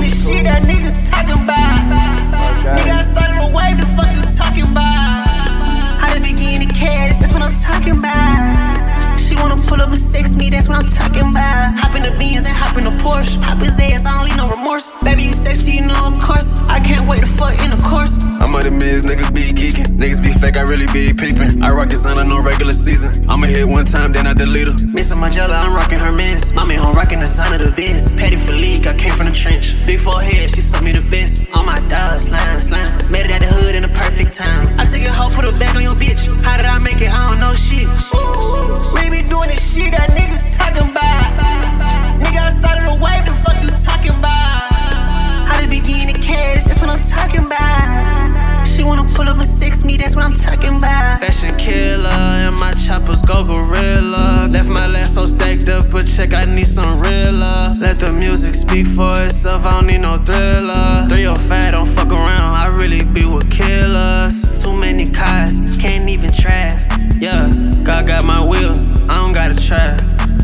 doing the shit that niggas talking about. Nigga, I started a wave, the fuck you talking about? How to begin to cash, that's what I'm talking about. She wanna pull up and sex me, that's what I'm talking about. Hop in the Benz and hop in the Porsche. Pop his ass, I don't leave no remorse. Baby, you sexy, you know of course. I can't wait to fuck in the course. I'm on the mids, niggas be geeking. Niggas be fake, I really be peeping. I rock his on no regular season. I'ma hit one time, then I delete her. Missing my jello, I'm rocking her mans. Mommy home rocking the sign of the biz. Petty for league, I came from the trench. Big forehead, she sucked me the best. All my dogs, slime. Made it at the hood in the perfect time. I took your hoe, put her back on your bitch. How did I make it? I don't know shit. We be doing the shit that niggas talking about. Nigga, I started a wave, the fuck you talking about? How to begin to cash, that's what I'm talking about. She wanna pull up and sex me, that's what I'm talking about. Fashion killer, and my choppers go gorilla. Left my lasso stacked up, but check, I need some realer. Let the music speak for itself, I don't need no thriller. 305, don't fuck around, I really be with killers. Too many cars, can't even drive. Yeah, God got my wheel, I don't gotta try.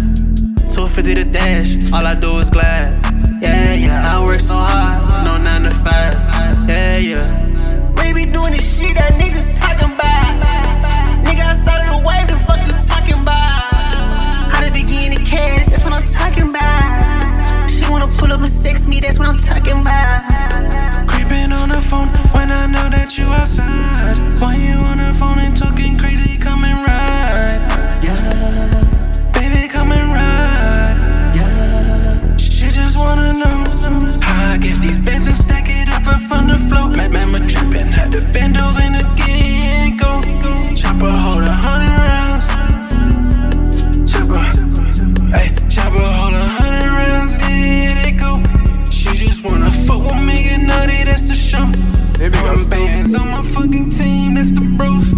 250 to dash, all I do is glide. Yeah, I work so hard, no 9 to 5. Yeah. We be doing the shit that niggas talking about. Nigga, I started a wave, the fuck you talking about? How to begin to cash, that's what I'm talking about. She wanna pull up and sex me, that's what I'm talking about. Creeping on the phone when I know that you outside. Why you on the phone and talking crazy, come and ride. Yeah, baby, come and ride. Yeah, she just wanna know how I get these bands and stack it up from the floor. Man, my trapping had the bend over and again go. Chopper hold 100 rounds. Chopper hold 100 rounds. Yeah, they go. She just wanna fuck with me, get naughty, that's the show. Put bands on my fucking team, that's the bros.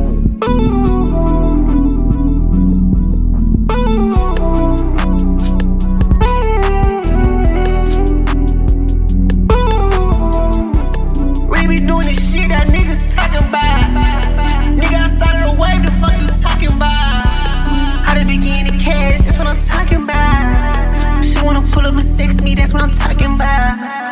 We be doing the shit that niggas talking about. Nigga, I started a wave, the fuck you talking about? How to begin to cash, that's what I'm talking about. She wanna pull up and sex me, that's what I'm talking about.